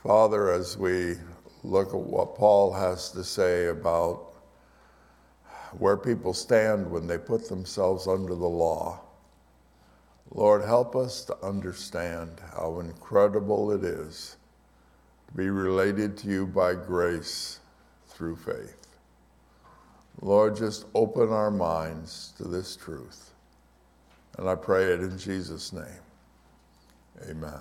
Father, as we look at what Paul has to say about where people stand when they put themselves under the law, Lord, help us to understand how incredible it is to be related to you by grace through faith. Lord, just open our minds to this truth. And I pray it in Jesus' name. Amen.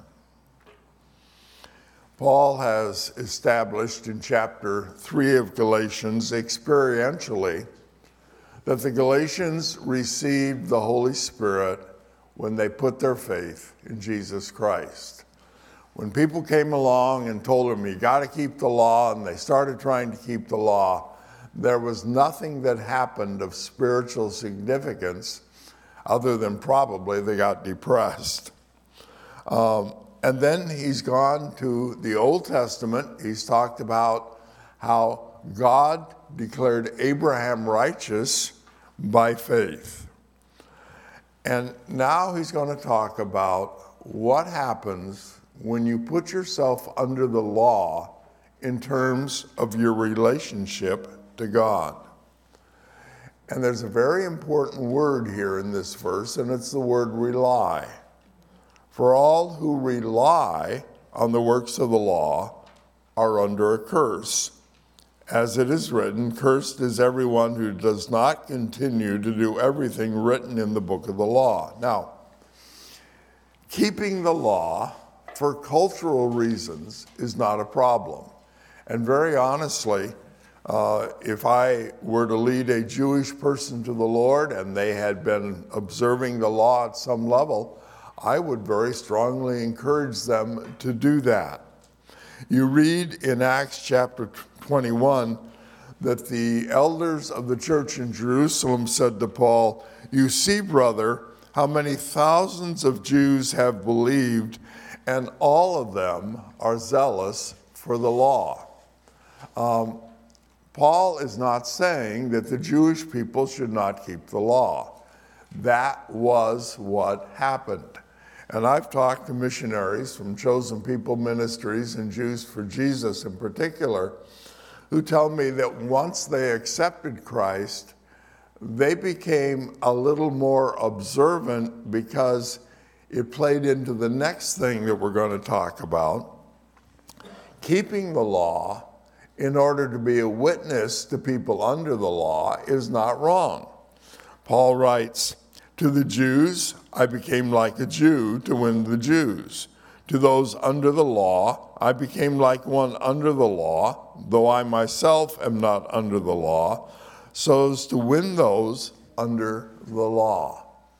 Paul has established in chapter 3 of Galatians experientially that the Galatians received the Holy Spirit when they put their faith in Jesus Christ. When people came along and told them, you got to keep the law, and they started trying to keep the law, there was nothing that happened of spiritual significance other than probably they got depressed. And then he's gone to the Old Testament. He's talked about how God declared Abraham righteous by faith. And now he's going to talk about what happens when you put yourself under the law in terms of your relationship to God. And there's a very important word here in this verse, and it's the word rely. For all who rely on the works of the law are under a curse. As it is written, cursed is everyone who does not continue to do everything written in the book of the law. Now, keeping the law for cultural reasons is not a problem. And very honestly, if I were to lead a Jewish person to the Lord and they had been observing the law at some level, I would very strongly encourage them to do that. You read in Acts chapter 21 that the elders of the church in Jerusalem said to Paul, "You see, brother, how many thousands of Jews have believed, and all of them are zealous for the law." Paul is not saying that the Jewish people should not keep the law. That was what happened. And I've talked to missionaries from Chosen People Ministries and Jews for Jesus in particular, who tell me that once they accepted Christ, they became a little more observant because it played into the next thing that we're going to talk about. Keeping the law in order to be a witness to people under the law is not wrong. Paul writes, "To the Jews, I became like a Jew to win the Jews. To those under the law, I became like one under the law, though I myself am not under the law, so as to win those under the law."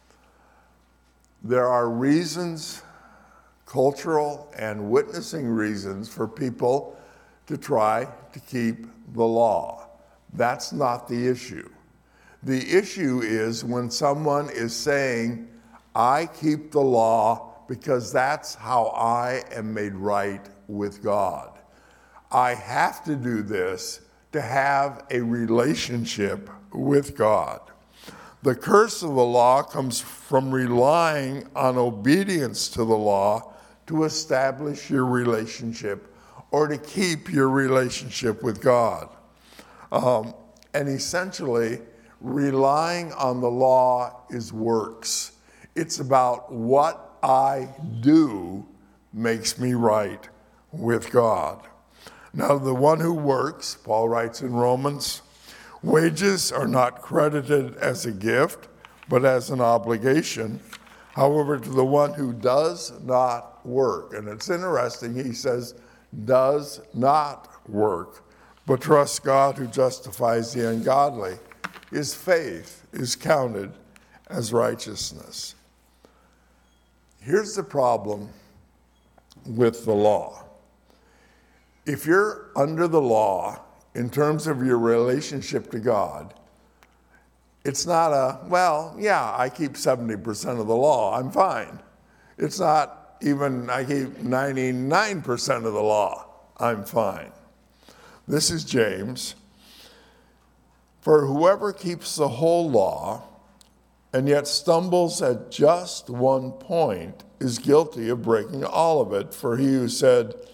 There are reasons, cultural and witnessing reasons, for people to try to keep the law. That's not the issue. The issue is when someone is saying, I keep the law because that's how I am made right with God. I have to do this to have a relationship with God. The curse of the law comes from relying on obedience to the law to establish your relationship or to keep your relationship with God. And essentially, relying on the law is works. It's about what I do makes me right with God. Now, the one who works, Paul writes in Romans, wages are not credited as a gift, but as an obligation. However, to the one who does not work, and it's interesting, he says, does not work, but trusts God who justifies the ungodly, his faith is counted as righteousness. Here's the problem with the law. If you're under the law in terms of your relationship to God, it's not I keep 70% of the law, I'm fine. It's not even I keep 99% of the law, I'm fine. This is James. For whoever keeps the whole law and yet stumbles at just one point is guilty of breaking all of it. For he who said,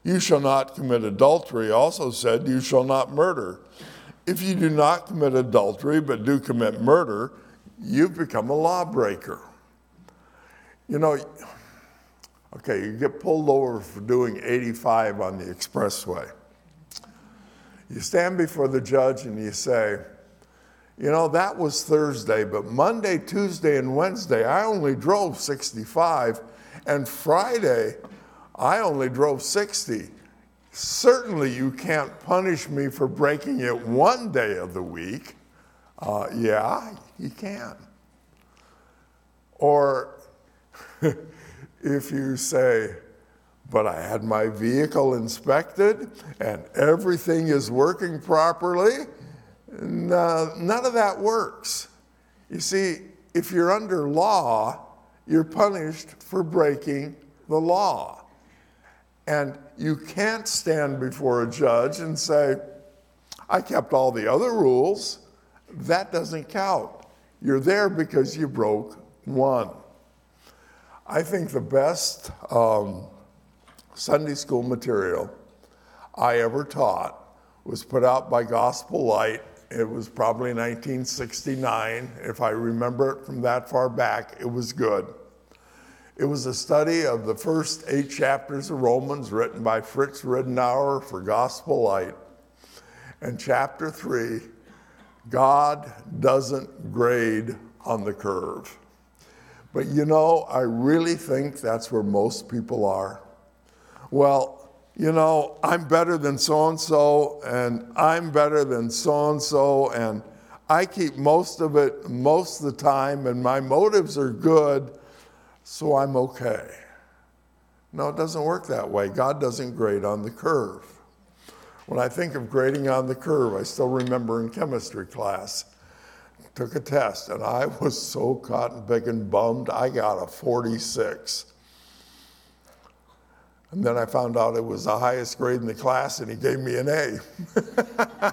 You shall not commit adultery also said, you shall not murder. If you do not commit adultery but do commit murder, you've become a lawbreaker. You know, okay, you get pulled over for doing 85 on the expressway. You stand before the judge and you say, you know, that was Thursday, but Monday, Tuesday, and Wednesday, I only drove 65, and Friday, I only drove 60. Certainly you can't punish me for breaking it one day of the week. Yeah, you can. Or if you say, but I had my vehicle inspected and everything is working properly, none of that works. You see, if you're under law, you're punished for breaking the law. And you can't stand before a judge and say, I kept all the other rules. That doesn't count. You're there because you broke one. I think the best Sunday school material I ever taught was put out by Gospel Light. It was probably 1969. If I remember it from that far back, it was good. It was a study of the first 8 chapters of Romans written by Fritz Ridenour for Gospel Light. And chapter 3, God doesn't grade on the curve. But you know, I really think that's where most people are. Well, you know, I'm better than so-and-so, and I'm better than so-and-so, and I keep most of it most of the time, and my motives are good, so I'm okay. No, it doesn't work that way. God doesn't grade on the curve. When I think of grading on the curve, I still remember in chemistry class, took a test, and I was so cotton picking bummed, I got a 46. And then I found out it was the highest grade in the class, and he gave me an A.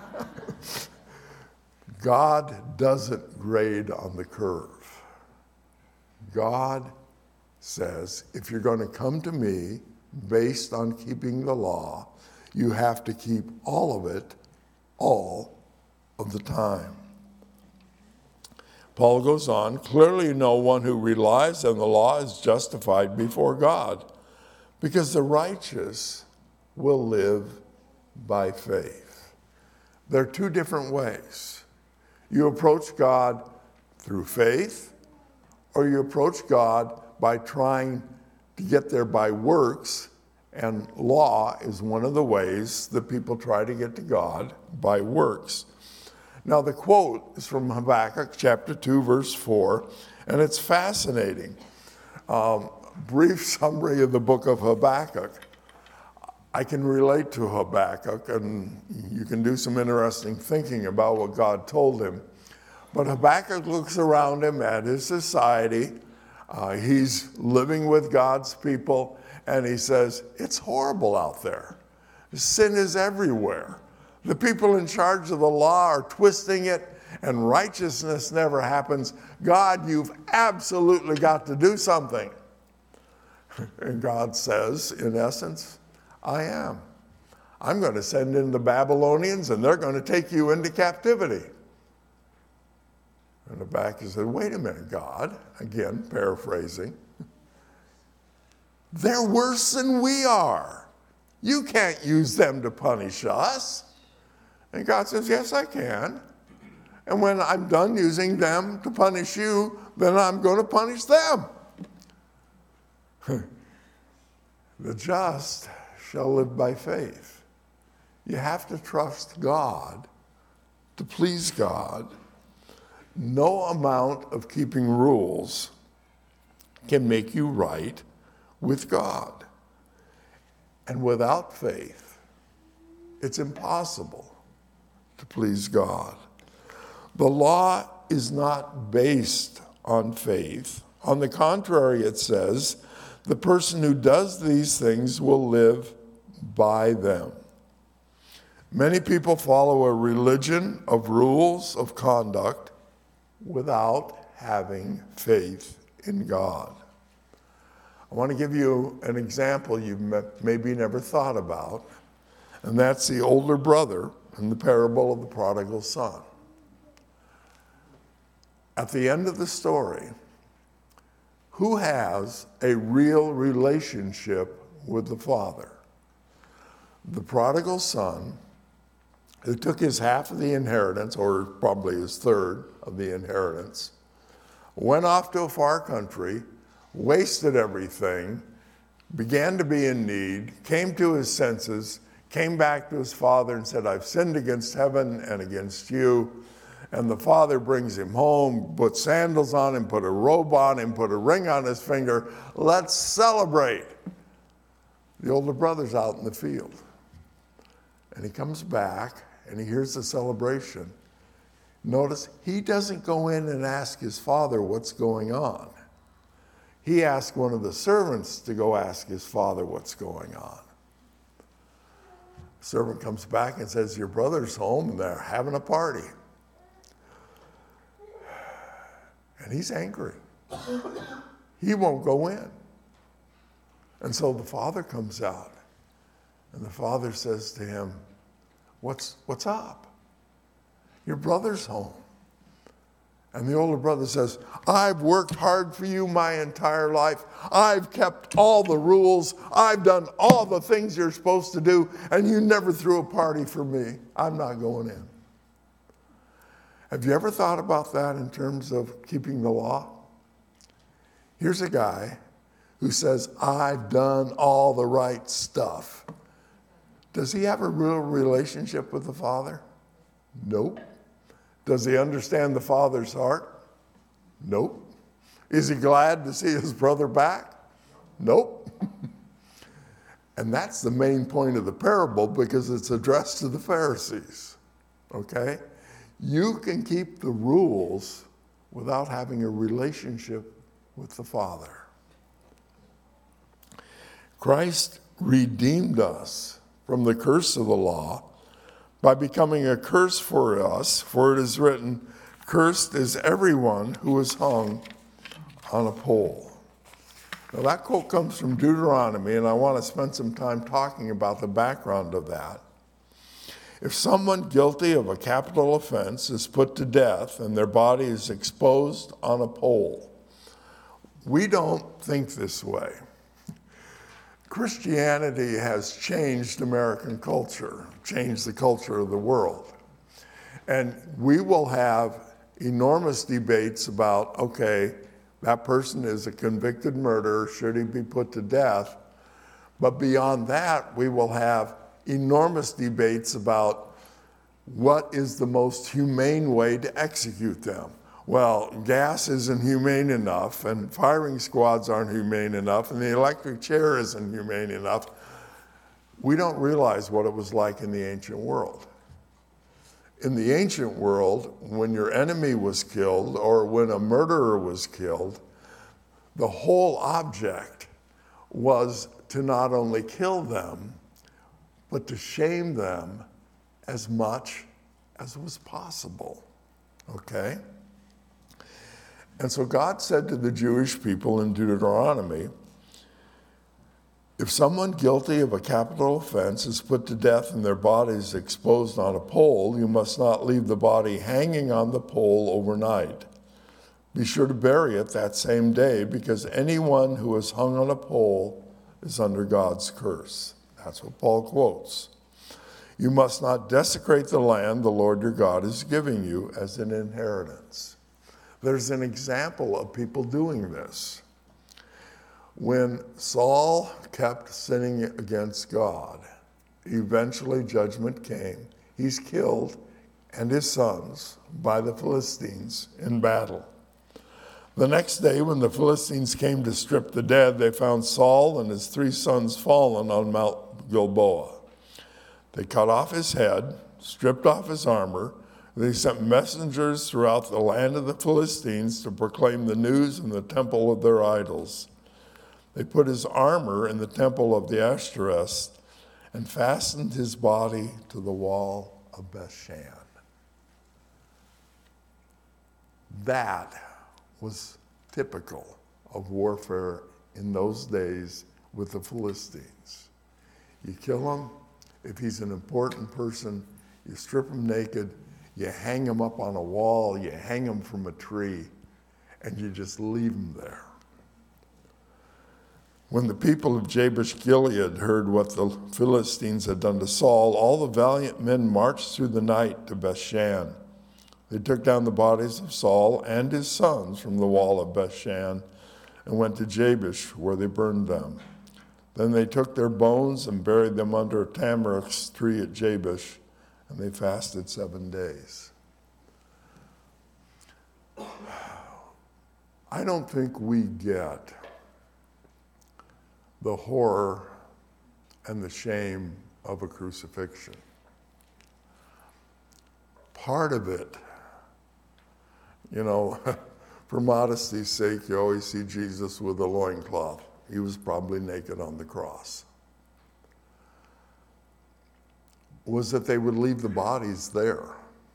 God doesn't grade on the curve. God says, if you're going to come to me based on keeping the law, you have to keep all of it, all of the time. Paul goes on, clearly no one who relies on the law is justified before God, because the righteous will live by faith. There are 2 different ways. You approach God through faith, or you approach God by trying to get there by works, and law is one of the ways that people try to get to God, by works. Now the quote is from Habakkuk chapter 2, verse 4, and it's fascinating. Brief summary of the book of Habakkuk. I can relate to Habakkuk, and you can do some interesting thinking about what God told him. But Habakkuk looks around him at his society. He's living with God's people, and he says, it's horrible out there. Sin is everywhere. The people in charge of the law are twisting it, and righteousness never happens. God, you've absolutely got to do something. And God says, in essence, I am. I'm going to send in the Babylonians, and they're going to take you into captivity. And Habakkuk said, wait a minute, God. Again, paraphrasing. They're worse than we are. You can't use them to punish us. And God says, yes, I can. And when I'm done using them to punish you, then I'm going to punish them. The just shall live by faith. You have to trust God to please God. No amount of keeping rules can make you right with God. And without faith, it's impossible to please God. The law is not based on faith. On the contrary, it says, the person who does these things will live by them. Many people follow a religion of rules of conduct without having faith in God. I want to give you an example you've maybe never thought about, and that's the older brother in the parable of the prodigal son. At the end of the story, who has a real relationship with the father? The prodigal son, who took his half of the inheritance, or probably his third of the inheritance, went off to a far country, wasted everything, began to be in need, came to his senses, came back to his father and said, I've sinned against heaven and against you. And the father brings him home, put sandals on him, put a robe on him, put a ring on his finger. Let's celebrate. The older brother's out in the field. And he comes back and he hears the celebration. Notice, he doesn't go in and ask his father what's going on. He asked one of the servants to go ask his father what's going on. The servant comes back and says, your brother's home and they're having a party. And he's angry. He won't go in. And so the father comes out. And the father says to him, what's up? Your brother's home. And the older brother says, I've worked hard for you my entire life. I've kept all the rules. I've done all the things you're supposed to do, and you never threw a party for me. I'm not going in. Have you ever thought about that in terms of keeping the law? Here's a guy who says, I've done all the right stuff. Does he have a real relationship with the Father? Nope. Does he understand the Father's heart? Nope. Is he glad to see his brother back? Nope. And that's the main point of the parable because it's addressed to the Pharisees. Okay? You can keep the rules without having a relationship with the Father. Christ redeemed us from the curse of the law by becoming a curse for us, for it is written, cursed is everyone who is hung on a pole. Now that quote comes from Deuteronomy, and I want to spend some time talking about the background of that. If someone guilty of a capital offense is put to death and their body is exposed on a pole, we don't think this way. Christianity has changed American culture, changed the culture of the world. And we will have enormous debates about, okay, that person is a convicted murderer, should he be put to death? But beyond that, we will have enormous debates about what is the most humane way to execute them. Well, gas isn't humane enough, and firing squads aren't humane enough, and the electric chair isn't humane enough. We don't realize what it was like in the ancient world. In the ancient world, when your enemy was killed or when a murderer was killed, the whole object was to not only kill them, but to shame them as much as was possible. Okay? And so God said to the Jewish people in Deuteronomy, if someone guilty of a capital offense is put to death and their body is exposed on a pole, you must not leave the body hanging on the pole overnight. Be sure to bury it that same day, because anyone who is hung on a pole is under God's curse. That's what Paul quotes. You must not desecrate the land the Lord your God is giving you as an inheritance. There's an example of people doing this. When Saul kept sinning against God, eventually judgment came. He's killed, and his sons, by the Philistines in battle. The next day, when the Philistines came to strip the dead, they found Saul and his 3 sons fallen on Mount Gilboa. They cut off his head, stripped off his armor. They sent messengers throughout the land of the Philistines to proclaim the news in the temple of their idols. They put his armor in the temple of the Ashtoreth and fastened his body to the wall of Bethshan. That was typical of warfare in those days with the Philistines. You kill him. If he's an important person, you strip him naked, you hang him up on a wall, you hang him from a tree, and you just leave him there. When the people of Jabesh Gilead heard what the Philistines had done to Saul, all the valiant men marched through the night to Bethshan. They took down the bodies of Saul and his sons from the wall of Bethshan and went to Jabesh, where they burned them. Then they took their bones and buried them under a tamarisk tree at Jabesh, and they fasted 7 days. I don't think we get the horror and the shame of a crucifixion. Part of it, for modesty's sake, you always see Jesus with a loincloth. He was probably naked on the cross. Was that they would leave the bodies there.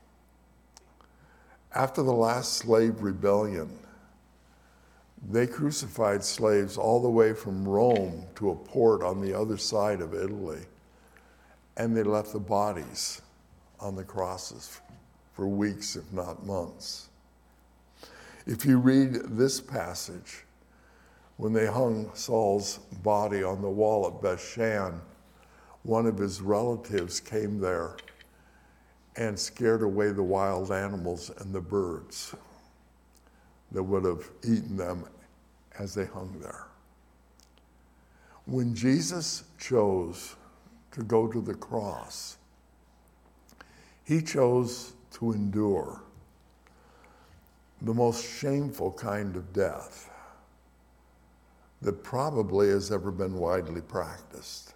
After the last slave rebellion, they crucified slaves all the way from Rome to a port on the other side of Italy, and they left the bodies on the crosses for weeks, if not months. If you read this passage, when they hung Saul's body on the wall at Bethshan, one of his relatives came there and scared away the wild animals and the birds that would have eaten them as they hung there. When Jesus chose to go to the cross, he chose to endure the most shameful kind of death that probably has ever been widely practiced.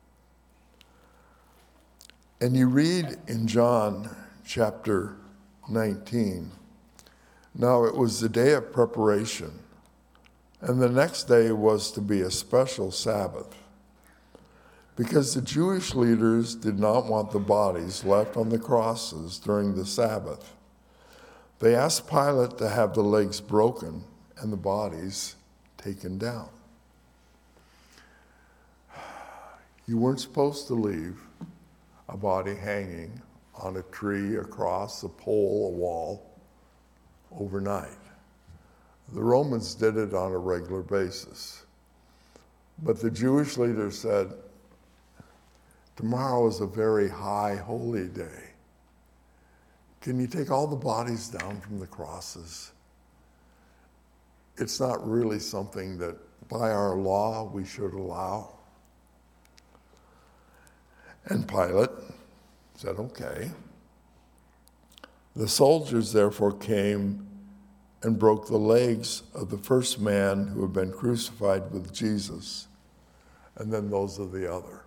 And you read in John chapter 19, now it was the day of preparation, and the next day was to be a special Sabbath, because the Jewish leaders did not want the bodies left on the crosses during the Sabbath. They asked Pilate to have the legs broken and the bodies taken down. You weren't supposed to leave a body hanging on a tree, across a pole, a wall, overnight. The Romans did it on a regular basis. But the Jewish leaders said, tomorrow is a very high holy day. Can you take all the bodies down from the crosses? It's not really something that by our law we should allow. And Pilate said, okay. The soldiers therefore came and broke the legs of the first man who had been crucified with Jesus, and then those of the other.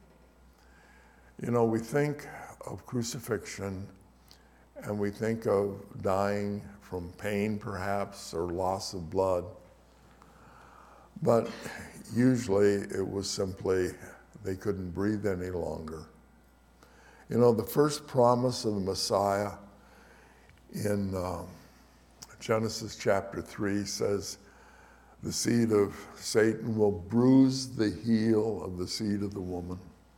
We think of crucifixion and we think of dying from pain perhaps or loss of blood, but usually it was simply they couldn't breathe any longer. The first promise of the Messiah in Genesis chapter 3 says, the seed of Satan will bruise the heel of the seed of the woman.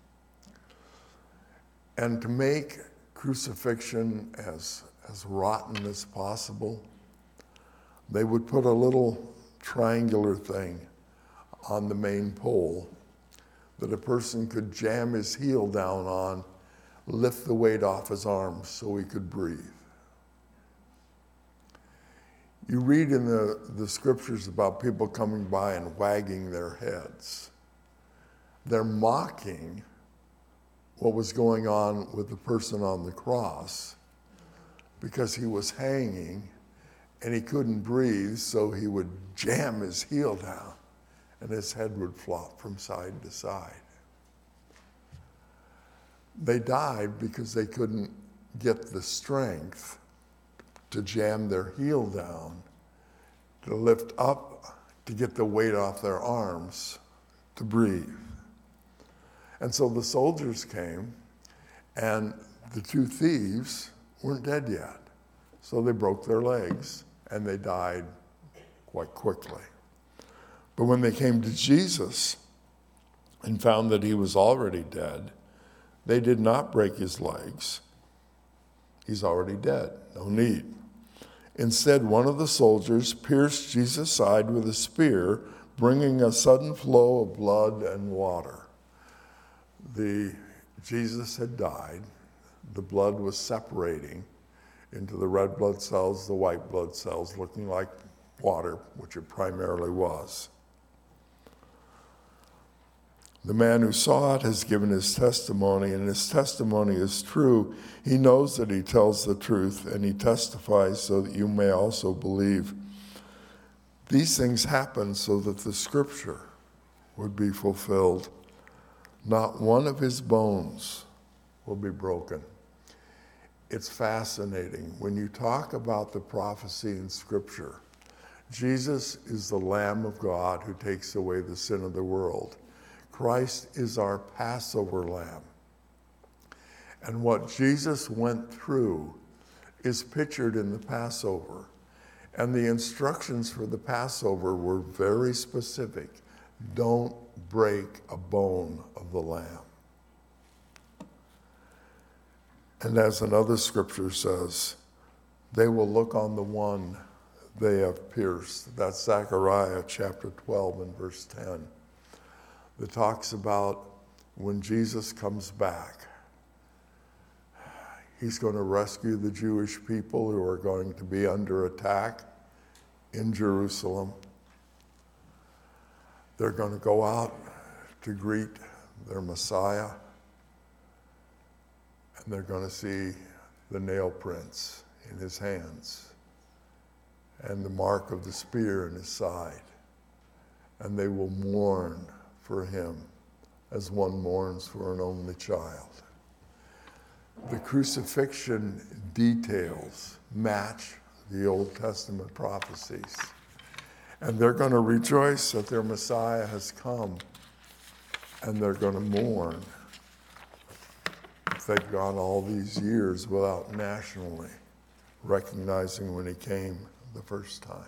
And to make crucifixion as rotten as possible, they would put a little triangular thing on the main pole that a person could jam his heel down on, lift the weight off his arms so he could breathe. You read in the scriptures about people coming by and wagging their heads. They're mocking what was going on with the person on the cross because he was hanging and he couldn't breathe, so he would jam his heel down and his head would flop from side to side. They died because they couldn't get the strength to jam their heel down, to lift up, to get the weight off their arms, to breathe. And so the soldiers came, and the two thieves weren't dead yet. So they broke their legs, and they died quite quickly. But when they came to Jesus and found that he was already dead, they did not break his legs. He's already dead, no need. Instead, one of the soldiers pierced Jesus' side with a spear, bringing a sudden flow of blood and water. Jesus had died. The blood was separating into the red blood cells, the white blood cells, looking like water, which it primarily was. The man who saw it has given his testimony, and his testimony is true. He knows that he tells the truth, and he testifies so that you may also believe. These things happen so that the scripture would be fulfilled. Not one of his bones will be broken. It's fascinating. When you talk about the prophecy in scripture, Jesus is the Lamb of God who takes away the sin of the world. Christ is our Passover lamb. And what Jesus went through is pictured in the Passover. And the instructions for the Passover were very specific. Don't break a bone of the lamb. And as another scripture says, they will look on the one they have pierced. That's Zechariah chapter 12 and verse 10. That talks about when Jesus comes back, he's going to rescue the Jewish people who are going to be under attack in Jerusalem. They're going to go out to greet their Messiah, and they're going to see the nail prints in his hands and the mark of the spear in his side, and they will mourn for him as one mourns for an only child. The crucifixion details match the Old Testament prophecies. And they're going to rejoice that their Messiah has come, and they're going to mourn if they've gone all these years without nationally recognizing when he came the first time.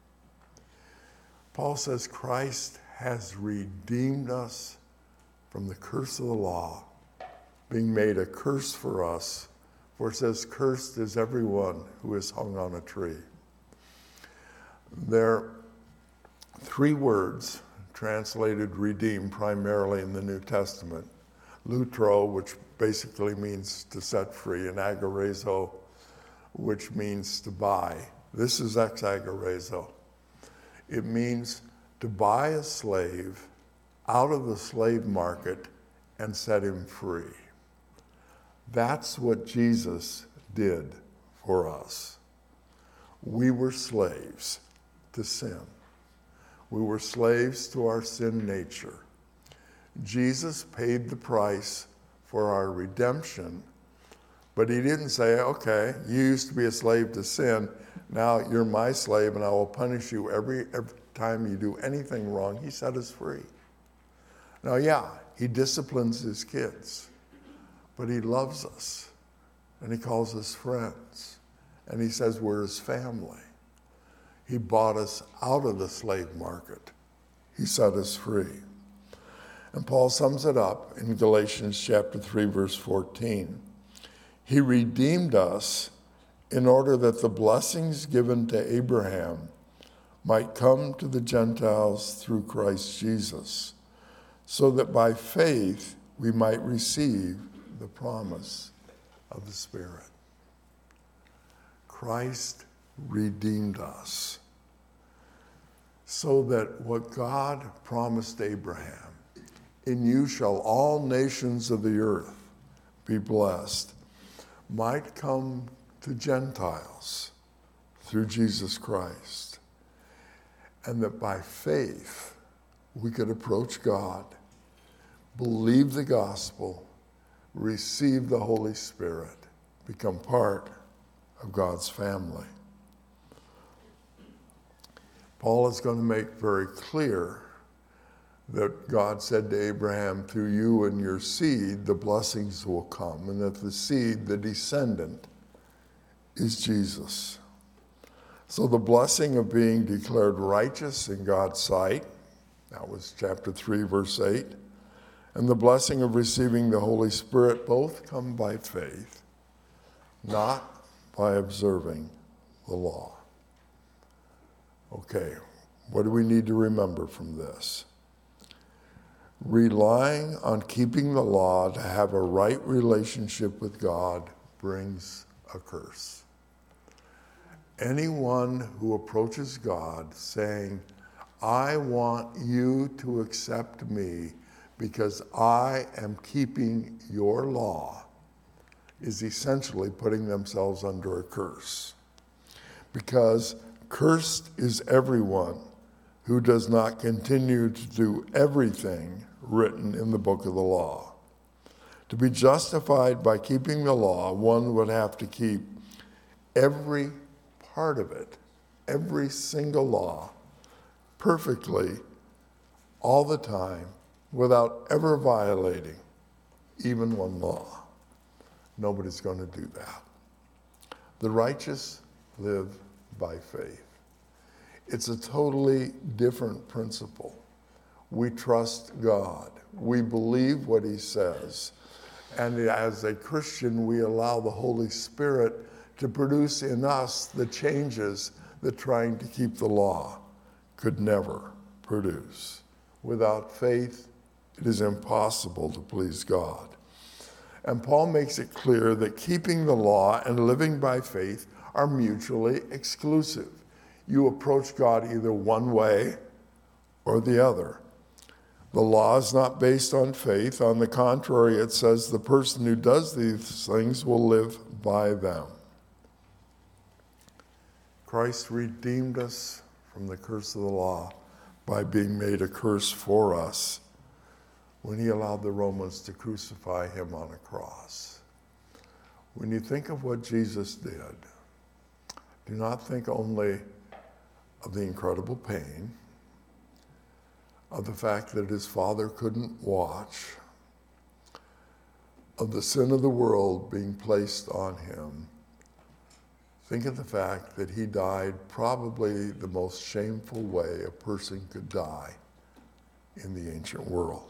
Paul says Christ has redeemed us from the curse of the law, being made a curse for us. For it says, cursed is everyone who is hung on a tree. There are three words translated redeem primarily in the New Testament. Lutro, which basically means to set free, and agorazo, which means to buy. This is exagorazo. It means to buy a slave out of the slave market and set him free. That's what Jesus did for us. We were slaves to sin. We were slaves to our sin nature. Jesus paid the price for our redemption, but he didn't say, okay, you used to be a slave to sin, now you're my slave and I will punish you every time you do anything wrong. He set us free. Now, yeah, he disciplines his kids, but he loves us and he calls us friends and he says we're his family. He bought us out of the slave market. He set us free. And Paul sums it up in Galatians chapter 3, verse 14. He redeemed us in order that the blessings given to Abraham might come to the Gentiles through Christ Jesus, so that by faith we might receive the promise of the Spirit. Christ redeemed us so that what God promised Abraham, in you shall all nations of the earth be blessed, might come to Gentiles through Jesus Christ. And that by faith we could approach God, believe the gospel, receive the Holy Spirit, become part of God's family. Paul is going to make very clear that God said to Abraham, through you and your seed, the blessings will come, and that the seed, the descendant, is Jesus. So the blessing of being declared righteous in God's sight, That was chapter 3, verse 8. And the blessing of receiving the Holy Spirit both come by faith, not by observing the law. Okay, what do we need to remember from this? Relying on keeping the law to have a right relationship with God brings a curse. Anyone who approaches God saying, I want you to accept me because I am keeping your law, is essentially putting themselves under a curse. Because cursed is everyone who does not continue to do everything written in the book of the law. To be justified by keeping the law, one would have to keep every part of it, every single law, perfectly, all the time, without ever violating even one law. Nobody's going to do that. The righteous live by faith. It's a totally different principle. We trust God. We believe what he says. And as a Christian, we allow the Holy Spirit to produce in us the changes that trying to keep the law could never produce. Without faith, it is impossible to please God. And Paul makes it clear that keeping the law and living by faith are mutually exclusive. You approach God either one way or the other. The law is not based on faith. On the contrary, it says the person who does these things will live by them. Christ redeemed us from the curse of the law by being made a curse for us when he allowed the Romans to crucify him on a cross. When you think of what Jesus did, do not think only of the incredible pain, of the fact that his Father couldn't watch, of the sin of the world being placed on him. Think of the fact that he died probably the most shameful way a person could die in the ancient world.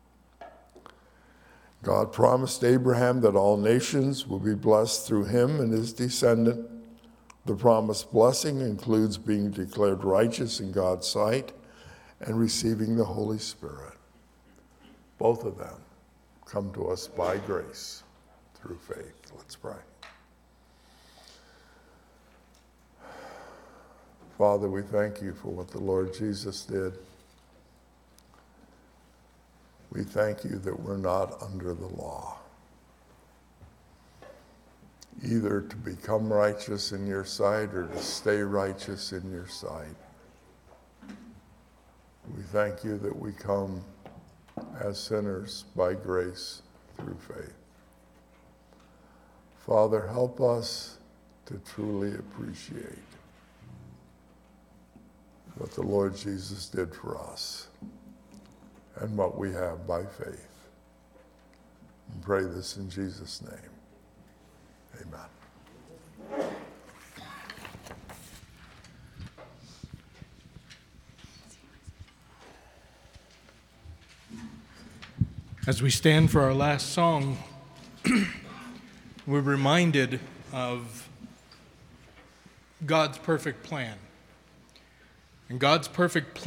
God promised Abraham that all nations will be blessed through him and his descendant. The promised blessing includes being declared righteous in God's sight and receiving the Holy Spirit. Both of them come to us by grace through faith. Let's pray. Father, we thank you for what the Lord Jesus did. We thank you that we're not under the law, either to become righteous in your sight or to stay righteous in your sight. We thank you that we come as sinners by grace through faith. Father, help us to truly appreciate what the Lord Jesus did for us and what we have by faith. And pray this in Jesus' name. Amen. As we stand for our last song, we're reminded of God's perfect plan. And God's perfect plan